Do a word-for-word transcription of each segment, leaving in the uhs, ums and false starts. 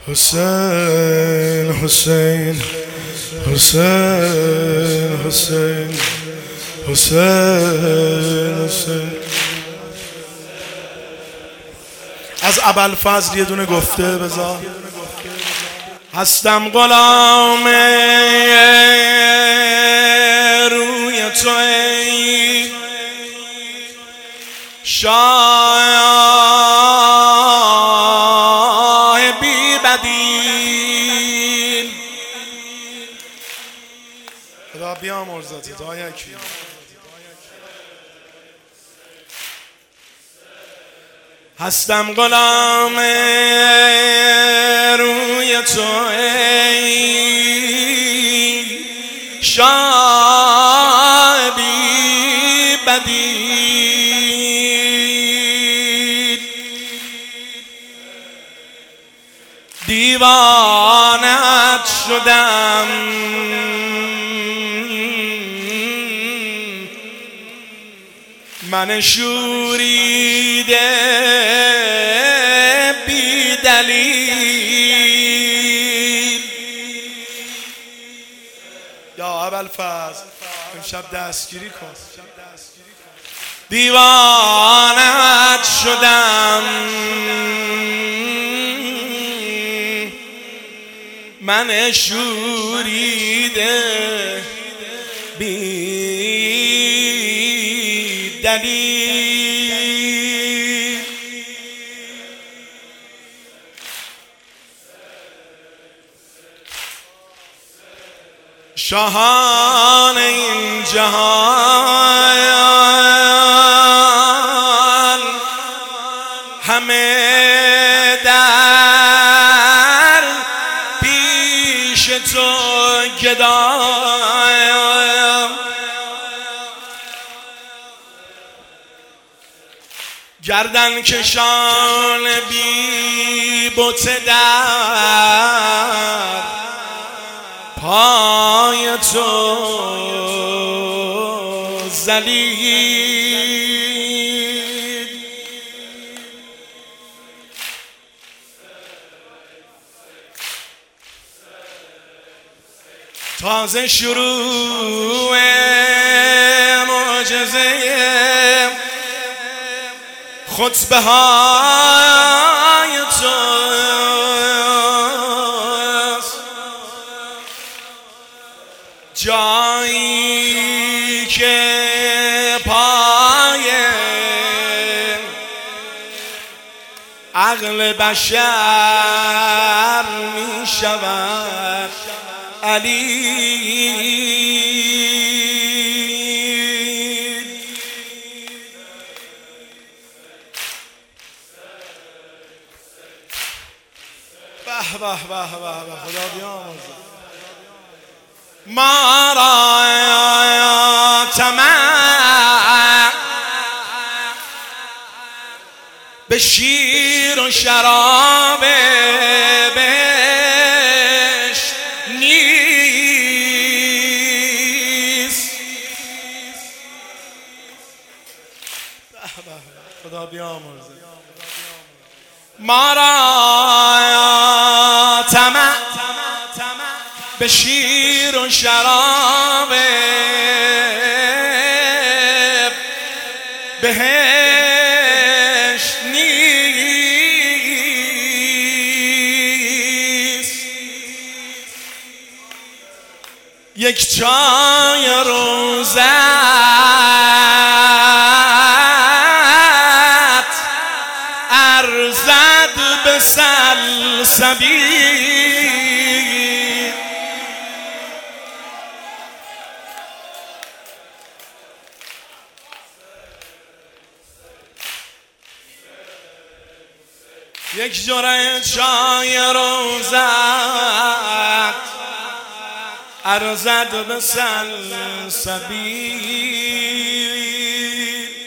حسین حسین حسین حسین حسین حسین. از ابوالفضل یه دونه گفته بذار. هستم غلام روی تو ای شاه بی بدیل. خدا بیامرزت تا یکی. هستم غلام روی تو ای شاه بی بدیل. دیوانت شدم من شوریده بی دلیل. یا ابوالفضل امشب دستگیری کن. دیوانت شدم من شوریده بی دلیل. شاهان این جهان همه در پیش تو گدایم. گردن کشان بی بت در پای تو ذلیل. تازه شروع معجزه خطبه های توست. جایی که پای عقل بشر می شود علی. به به به به خدا بیامرزه. ما را طمع به شیر و شراب بهشت نیست. خدا بیامرزه. ما را طمع به شیر و شراب بهشت نیست. یک چای روزت ارزد به سلسبیل. یک جرعه چای روزت ارزد به سلسبیل.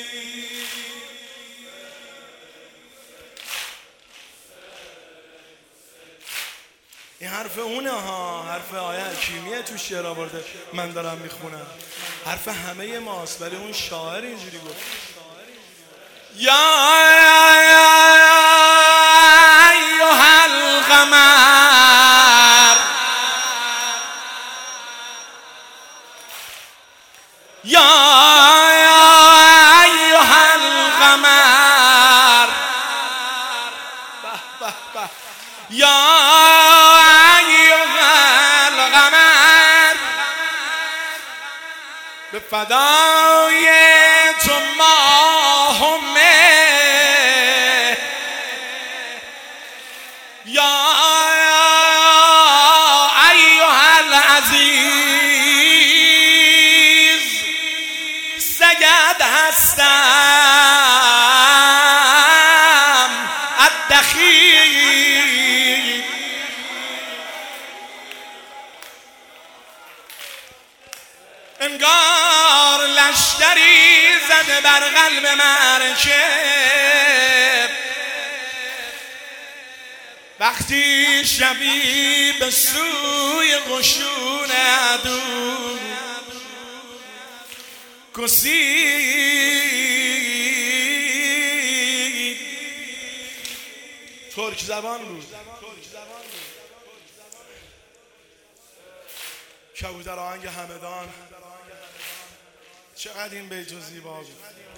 این حرف اونه ها، حرف آیه حکیمیه تو شعر آورده، من دارم میخونم. حرف همه ماست، ولی اون شاعر اینجوری گفت. یا ایها القمر یا ایها القمر به فدای تو ماهم یا ایها العزیز سید هستم الدخیل انگار لشکری زده بر قلب مرکب وقتی شبی به سوی قشون عدو کشید. ترک زبان بود. کبوتر آهنگ همدان. چقدر این بیت و زیبا بود.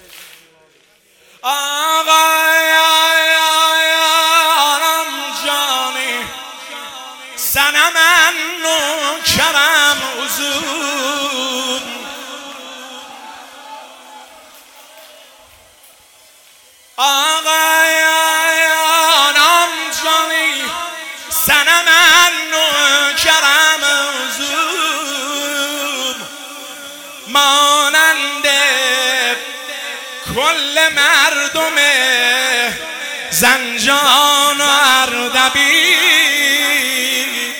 آقایانم جانی سنمن نوکرم حضور آقایانم جانی سنمن نوکرم حضور مانند کل مردم زنجان و اردبیل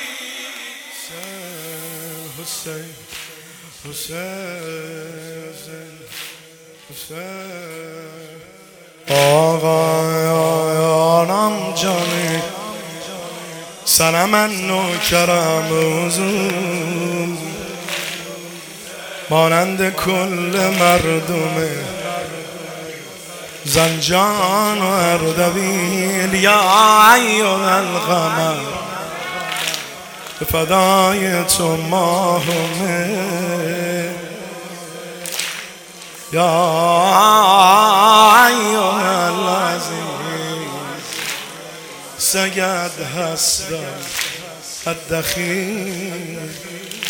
حسین حسین حسین آقایانم جانی سنمن نوکرم حضور مانند کل مردم زنجان و اردبیل یا ایها القمر به فدای تو ماهمه یا ایها العزیز سید هستم الدخیل